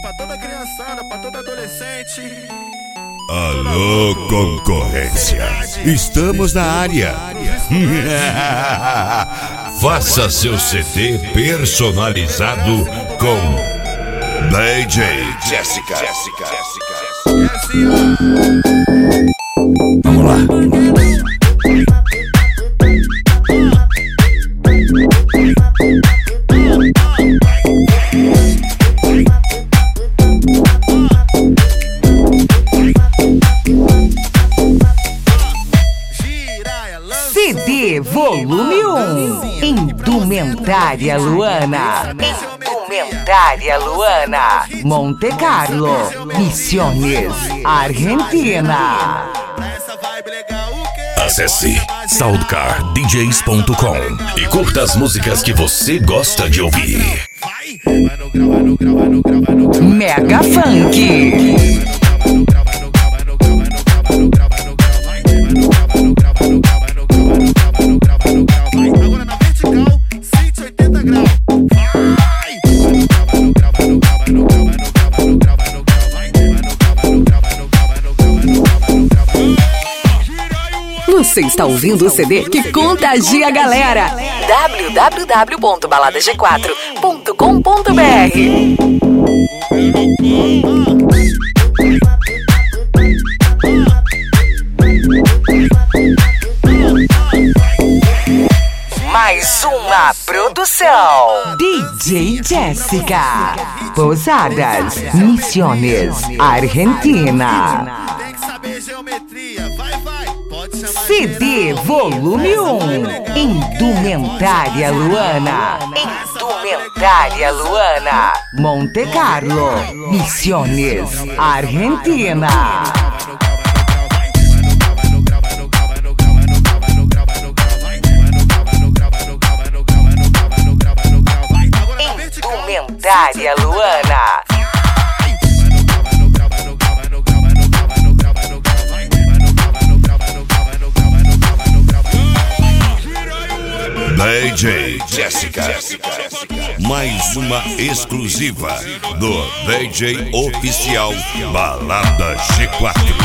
pra toda criançada, pra todo adolescente. Alô, concorrência, estamos na área. Faça seu CD personalizado com DJ Jessica. Vamos lá. CD Volume 1, Indumentária Luana. Indumentária Luana, Monte Carlo, Misiones, Argentina. Acesse soundcardjs.com e curta as músicas que você gosta de ouvir. Mega Funk. Agora na vertical, 180 graus. Você está ouvindo o CD que contagia a galera. Mais uma produção. DJ Jessica. Posadas, Misiones, Argentina. Tem que saber geometria, vai, pode chamar. CD Volume 1, Indumentária Luana. Indumentária Luana, Monte Carlo, Misiones, Argentina. Indumentária Luana. DJ Jessica. Mais uma exclusiva do DJ Oficial Balada G4.